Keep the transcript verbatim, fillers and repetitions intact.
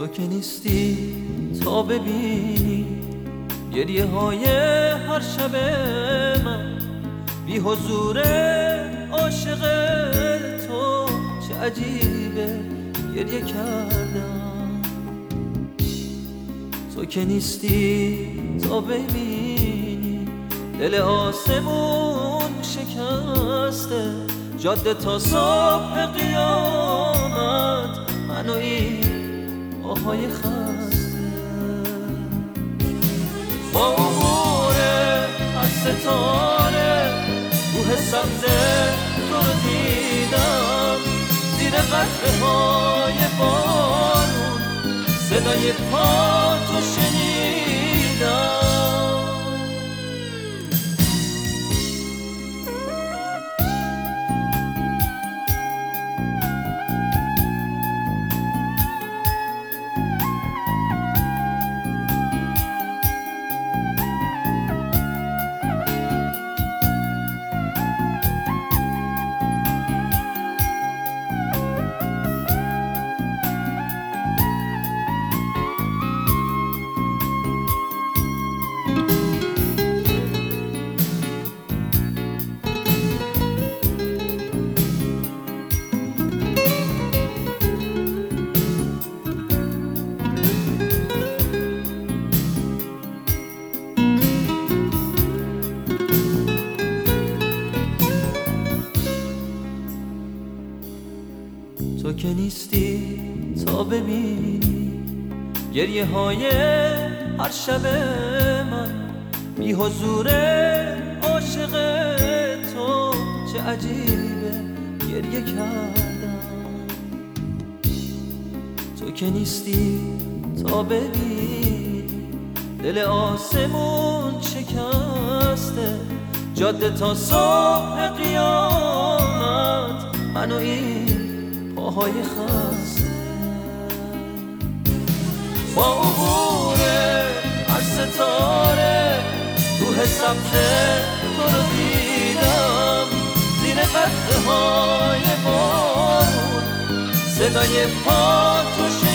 که نیستی تا ببینی گریه های هر شب من، بی حضور عاشق تو چه عجیبه گریه کردم. تو که نیستی تا ببینی دل آسمون شکسته، جاده تا صبح قیامت من و این آهای خسته. با عبور از ستاره کوه سبز تو رو دیدم، زیر قطره های بارون صدای پا تو شنیدم. تو که نیستی تا ببینی گریه های هر شب من، بی حضور عاشق تو چه عجیبه گریه کردم. تو که نیستی تا ببینی دل آسمون شکسته، جاده تا صبح قیامت من و این پاهای خسته. با عبور از ستاره کوه سبز تو رو دیدم، زیر قطره های بارون صدای پا تو